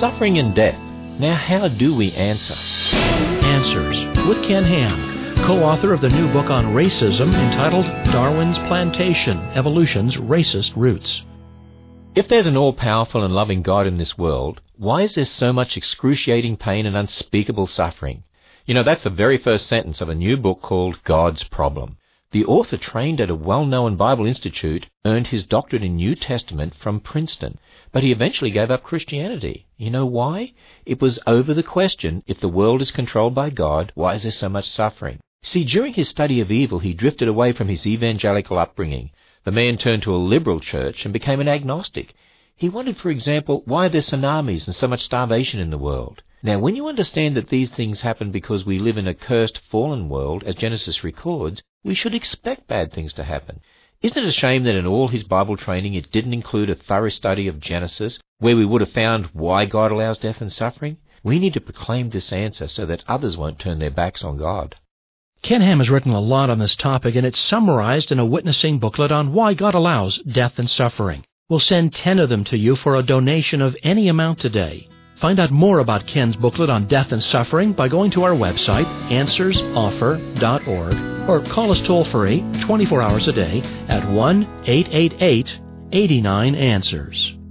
Suffering and death. Now, how do we answer? Answers with Ken Ham, co-author of the new book on racism entitled Darwin's Plantation, Evolution's Racist Roots. If there's an all-powerful and loving God in this world, why is there so much excruciating pain and unspeakable suffering? You know, that's the very first sentence of a new book called God's Problem. The author, trained at a well-known Bible institute, earned his doctorate in New Testament from Princeton, but he eventually gave up Christianity. You know why? It was over the question, if the world is controlled by God, why is there so much suffering? See, during his study of evil, he drifted away from his evangelical upbringing. The man turned to a liberal church and became an agnostic. He wondered, for example, why there's tsunamis and so much starvation in the world. Now, when you understand that these things happen because we live in a cursed, fallen world, as Genesis records, we should expect bad things to happen. Isn't it a shame that in all his Bible training it didn't include a thorough study of Genesis, where we would have found why God allows death and suffering? We need to proclaim this answer so that others won't turn their backs on God. Ken Ham has written a lot on this topic, and it's summarized in a witnessing booklet on why God allows death and suffering. We'll send 10 of them to you for a donation of any amount today. Find out more about Ken's booklet on death and suffering by going to our website, answersoffer.org, or call us toll-free 24 hours a day at 1-888-89-ANSWERS.